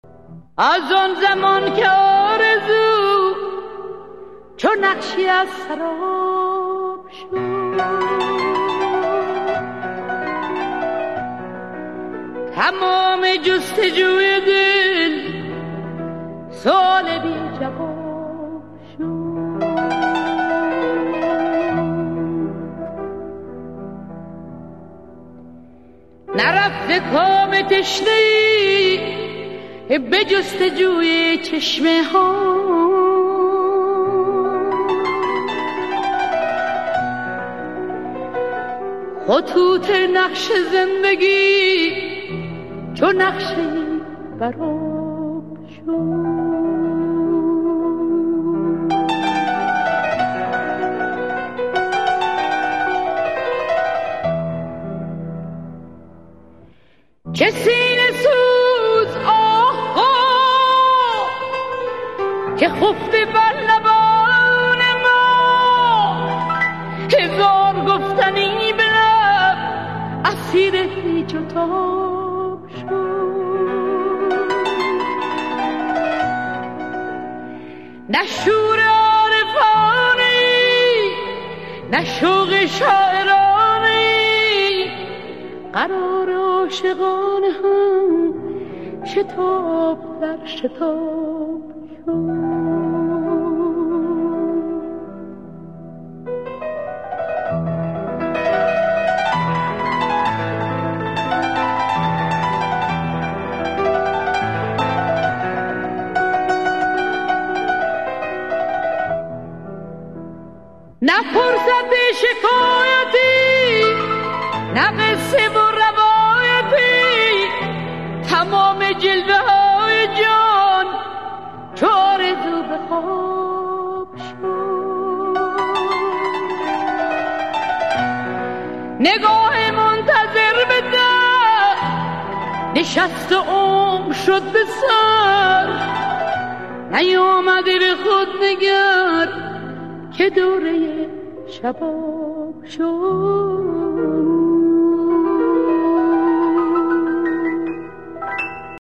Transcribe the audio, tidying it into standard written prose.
از آن زمان که آرزو چون نقشی از سراب شد، تمام جستجوی دل سوال بی جواب شد. نرفته کام تشنه‌ای به جستجوی چشمه ها، خطوط نقش زندگی چون نقشی براب شد. چه سینه سوز آها که خفته بر لبان ما، هزار گفتنی به لب اسیر هیچ و تاب شد. نه شور عارفانی نه شوق شاعرانی، قرار عاشقان هم شتاب در شتاب شد. نه فرصت شکایتی نه قصه و روایتی، تمام جلوه های جان چو آرزو به خواب شد. نگاه منتظر به در نشست و عمر شد به سر، نیامده به خود نگر که دوره شباب شد.